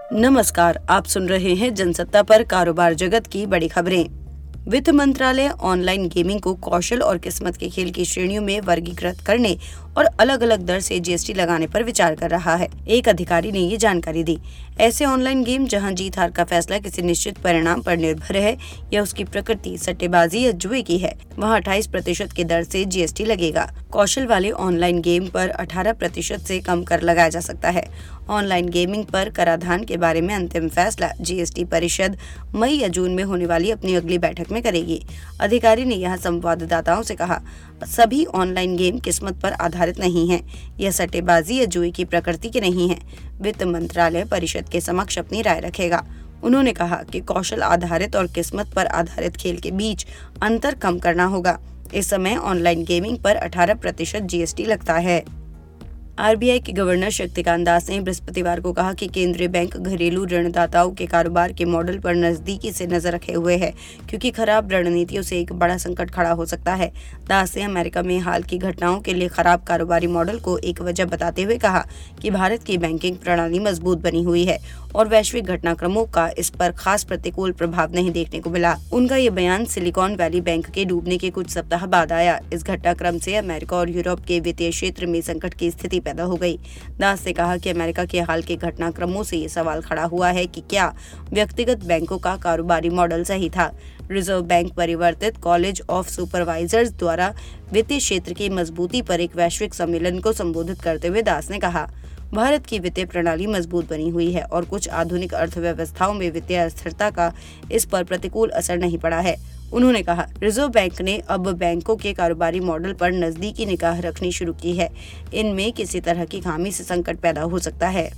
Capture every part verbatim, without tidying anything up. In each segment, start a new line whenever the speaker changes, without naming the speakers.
नमस्कार, आप सुन रहे हैं जनसत्ता पर कारोबार जगत की बड़ी खबरें। वित्त मंत्रालय ऑनलाइन गेमिंग को कौशल और किस्मत के खेल की श्रेणियों में वर्गीकृत करने और अलग अलग दर से जीएसटी लगाने पर विचार कर रहा है। एक अधिकारी ने ये जानकारी दी। ऐसे ऑनलाइन गेम जहां जीत हार का फैसला किसी निश्चित परिणाम पर निर्भर है या उसकी प्रकृति सट्टेबाजी या जुए की है, वहां अट्ठाईस प्रतिशत की दर से जीएसटी लगेगा। कौशल वाले ऑनलाइन गेम पर अठारह प्रतिशत से कम कर लगाया जा सकता है। ऑनलाइन गेमिंग पर कराधान के बारे में अंतिम फैसला जीएसटी परिषद मई या जून में होने वाली अपनी अगली बैठक में करेगी। अधिकारी ने यहाँ संवाददाताओं से कहा, सभी ऑनलाइन गेम किस्मत पर आधारित नहीं हैं। यह सट्टेबाजी या जुए की प्रकृति के नहीं हैं। वित्त मंत्रालय परिषद के समक्ष अपनी राय रखेगा। उन्होंने कहा कि कौशल आधारित और किस्मत पर आधारित खेल के बीच अंतर कम करना होगा। इस समय ऑनलाइन गेमिंग पर अठारह प्रतिशत जीएसटी लगता है। आरबीआई के गवर्नर शक्तिकांत दास ने बृहस्पतिवार को कहा कि केंद्रीय बैंक घरेलू ऋणदाताओं के कारोबार के मॉडल पर नजदीकी से नजर रखे हुए है, क्योंकि खराब रणनीतियों से एक बड़ा संकट खड़ा हो सकता है। दास ने अमेरिका में हाल की घटनाओं के लिए खराब कारोबारी मॉडल को एक वजह बताते हुए कहा कि भारत की बैंकिंग प्रणाली मजबूत बनी हुई है और वैश्विक घटनाक्रमों का इस पर खास प्रतिकूल प्रभाव नहीं देखने को मिला। उनका ये बयान सिलिकॉन वैली बैंक के डूबने के कुछ सप्ताह बाद आया। इस घटनाक्रम से अमेरिका और यूरोप के वित्तीय क्षेत्र में संकट की स्थिति पैदा हो गई। दास ने कहा कि अमेरिका के हाल के घटनाक्रमों से ये सवाल खड़ा हुआ है कि क्या व्यक्तिगत बैंकों का कारोबारी मॉडल सही था। रिजर्व बैंक परिवर्तित कॉलेज ऑफ सुपरवाइजर्स द्वारा वित्तीय क्षेत्र की मजबूती पर एक वैश्विक सम्मेलन को संबोधित करते हुए दास ने कहा, भारत की वित्तीय प्रणाली मजबूत बनी हुई है और कुछ आधुनिक अर्थव्यवस्थाओं में वित्तीय अस्थिरता का इस पर प्रतिकूल असर नहीं पड़ा है। उन्होंने कहा, रिजर्व बैंक ने अब बैंकों के कारोबारी मॉडल पर नजदीकी निगाह रखनी शुरू की है। इनमें किसी तरह की खामी से संकट पैदा हो सकता है।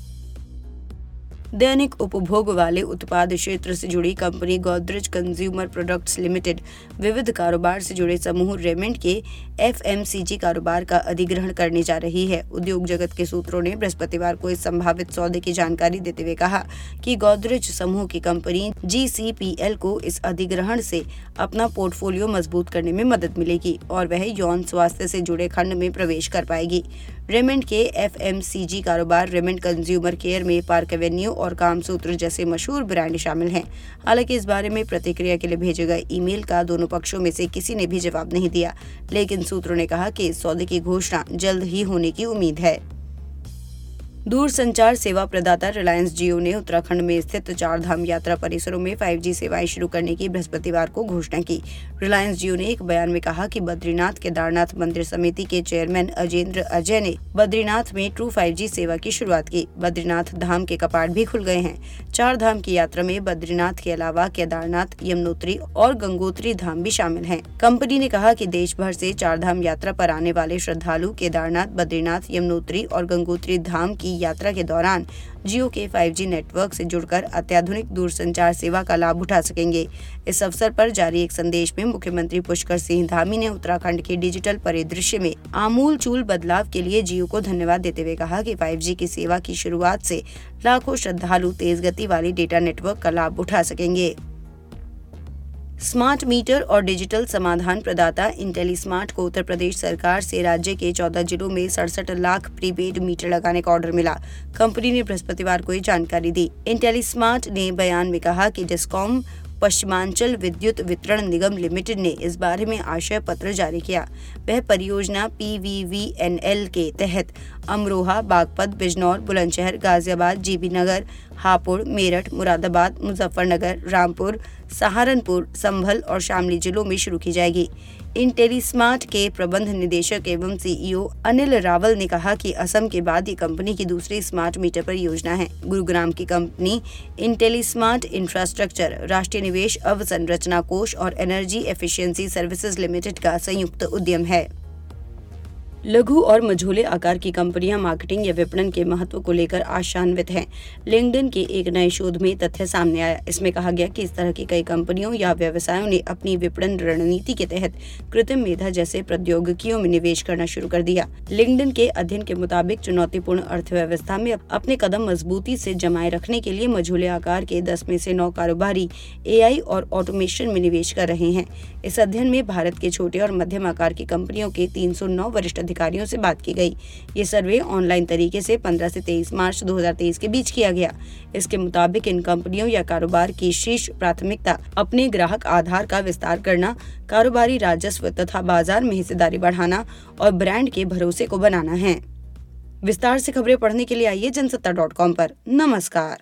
दैनिक उपभोग वाले उत्पाद क्षेत्र से जुड़ी company Godrej consumer products limited विविध कारोबार से जुड़े समूह रेमंड के एफएमसीजी कारोबार का अधिग्रहण करने जा रही है। उद्योग जगत के सूत्रों ने बृहस्पतिवार को इस संभावित सौदे की जानकारी देते हुए कहा कि गोदरेज समूह की कंपनी जीसीपीएल को इस अधिग्रहण से अपना पोर्टफोलियो मजबूत करने में मदद मिलेगी और वह यौन स्वास्थ्य से जुड़े खंड में प्रवेश कर पाएगी। रेमंड के एफएमसीजी कारोबार रेमंड कंज्यूमर केयर में पार्क एवेन्यू और कामसूत्र जैसे मशहूर ब्रांड शामिल हैं। हालांकि इस बारे में प्रतिक्रिया के लिए भेजे गए ईमेल का दोनों पक्षों में से किसी ने भी जवाब नहीं दिया, लेकिन सूत्रों ने कहा कि इस सौदे की घोषणा जल्द ही होने की उम्मीद है। दूरसंचार सेवा प्रदाता रिलायंस जियो ने उत्तराखंड में स्थित चार धाम यात्रा परिसरों में फाइव जी सेवाएं शुरू करने की बृहस्पतिवार को घोषणा की। रिलायंस जियो ने एक बयान में कहा कि बद्रीनाथ केदारनाथ मंदिर समिति के चेयरमैन अजेंद्र अजय ने बद्रीनाथ में ट्रू फाइव जी सेवा की शुरुआत की। बद्रीनाथ धाम के कपाट भी खुल गए हैं। चार धाम की यात्रा में बद्रीनाथ के अलावा केदारनाथ, यमुनोत्री और गंगोत्री धाम भी शामिल हैं। कंपनी ने कहा कि देश भर से चार धाम यात्रा पर आने वाले श्रद्धालु केदारनाथ, बद्रीनाथ, यमुनोत्री और गंगोत्री धाम की यात्रा के दौरान जियो के फाइव जी नेटवर्क से जुड़कर अत्याधुनिक दूरसंचार सेवा का लाभ उठा सकेंगे। इस अवसर पर जारी एक संदेश में मुख्यमंत्री पुष्कर सिंह धामी ने उत्तराखंड के डिजिटल परिदृश्य में आमूलचूल बदलाव के लिए जियो को धन्यवाद देते हुए कहा कि फाइव जी की सेवा की शुरुआत से लाखों श्रद्धालु तेज गति वाली डेटा नेटवर्क का लाभ उठा सकेंगे। स्मार्ट मीटर और डिजिटल समाधान प्रदाता इंटेलीस्मार्ट को उत्तर प्रदेश सरकार से राज्य के चौदह जिलों में सड़सठ लाख प्रीपेड मीटर लगाने का ऑर्डर मिला। कंपनी ने बृहस्पतिवार को ये जानकारी दी। इंटेलीस्मार्ट ने बयान में कहा कि डिस्कॉम पश्चिमांचल विद्युत वितरण निगम लिमिटेड ने इस बारे में आशय पत्र जारी किया। वह परियोजना पीवीवीएनएल के तहत अमरोहा, बागपत, बिजनौर, बुलंदशहर, गाजियाबाद, जीबी नगर, हापुड़, मेरठ, मुरादाबाद, मुजफ्फरनगर, रामपुर, सहारनपुर, संभल और शामली जिलों में शुरू की जाएगी। इंटेलीस्मार्ट के प्रबंध निदेशक एवं सीईओ अनिल रावल ने कहा कि असम के बाद ये कंपनी की दूसरी स्मार्ट मीटर परियोजना है। गुरुग्राम की कंपनी इंटेलीस्मार्ट इंफ्रास्ट्रक्चर, राष्ट्रीय निवेश अवसंरचना कोष और एनर्जी एफिशिएंसी सर्विसेज लिमिटेड का संयुक्त उद्यम है। लघु और मझोले आकार की कंपनियां मार्केटिंग या विपणन के महत्व को लेकर आशान्वित हैं। लिंक्डइन के एक नए शोध में तथ्य सामने आया। इसमें कहा गया कि इस तरह की कई कंपनियों या व्यवसायों ने अपनी विपणन रणनीति के तहत कृत्रिम मेधा जैसे प्रौद्योगिकियों में निवेश करना शुरू कर दिया। लिंक्डइन के अध्ययन के मुताबिक चुनौतीपूर्ण अर्थव्यवस्था में अपने कदम मजबूती से जमाए रखने के लिए मझोले आकार के दस में से नौ कारोबारी एआई और ऑटोमेशन में निवेश कर रहे हैं। इस अध्ययन में भारत के छोटे और मध्यम आकार की कंपनियों के तीन सौ नौ वरिष्ठ अधिकारियों से बात की गई। ये सर्वे ऑनलाइन तरीके से पंद्रह से तेईस मार्च दो हज़ार तेईस के बीच किया गया। इसके मुताबिक इन कंपनियों या कारोबार की शीर्ष प्राथमिकता अपने ग्राहक आधार का विस्तार करना, कारोबारी राजस्व तथा बाजार में हिस्सेदारी बढ़ाना और ब्रांड के भरोसे को बनाना है। विस्तार से खबरें पढ़ने के लिए आइए जनसत्ता डॉट कॉम पर। नमस्कार।